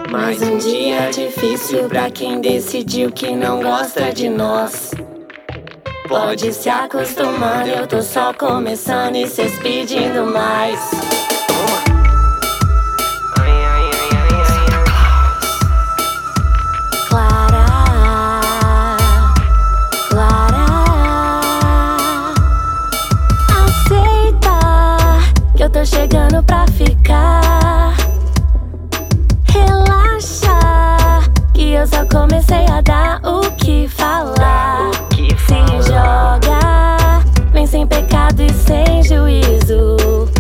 Mais um dia difícil pra quem decidiu que não gosta de nós. Pode se acostumando, eu tô só começando e cês pedindo mais. Clara, Clara, aceita que eu tô chegando pra ficar. Relaxa, que eu só comecei a dar o que falar. Se joga, vem sem pecado e sem juízo.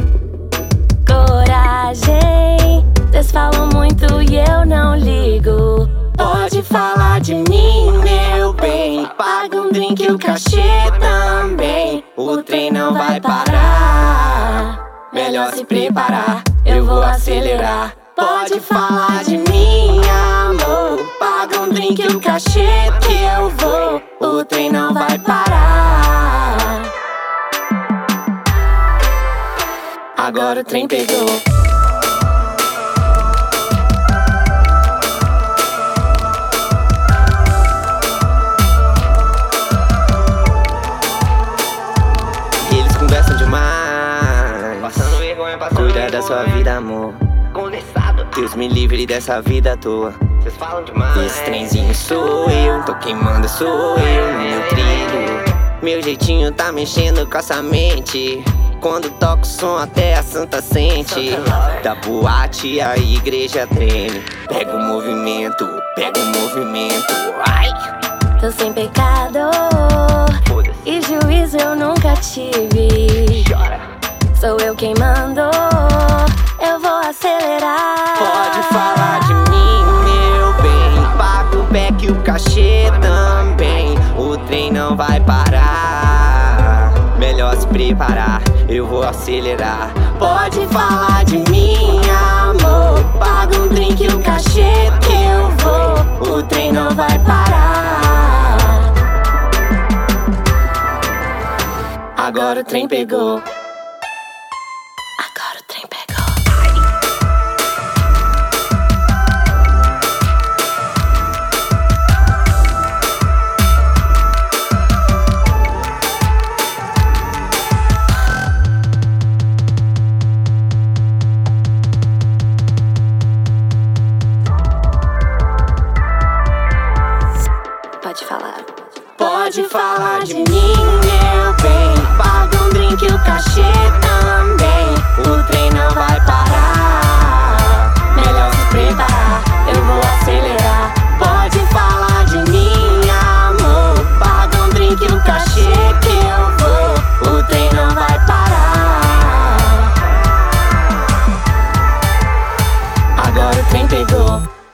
Coragem, cês falam muito e eu não ligo. Pode falar de mim, meu bem. Paga um drink, o cachê também. O trem não vai parar. Melhor se preparar, eu vou acelerar. Pode falar de mim, amor. Paga um drink, o cachê que eu vou. O trem não vai parar. Agora o trem pegou. Eles conversam demais. Passando vergonha, passando Cuida vergonha. da sua vida, amor. Conversado, Deus me livre dessa vida à toa. Vocês falam demais. Esse trenzinho sou eu, tô queimando sou eu no meu trilho. Meu jeitinho tá mexendo com essa mente. Quando toco o som até a santa sente. Da boate a igreja treme. Pega o movimento, ai. Tô sem pecado Foda-se, e juízo eu nunca tive. chora. Sou eu quem mando, eu vou acelerar. Pode falar de mim, meu bem. Paga o back e o cachê também. O trem não vai parar. Melhor se preparar, eu vou acelerar. Pode falar de mim, amor. Paga um drink e o cachê que eu vou. O trem não vai parar. Agora o trem pegou. Agora o trem pegou. Pode falar. Pode falar de mim, meu bem. Paga um drink e o cachê também. O trem não vai parar. Melhor se preparar, eu vou acelerar. Pode falar de mim, amor. Paga um drink e o cachê que eu vou. O trem não vai parar. Agora o trem pegou.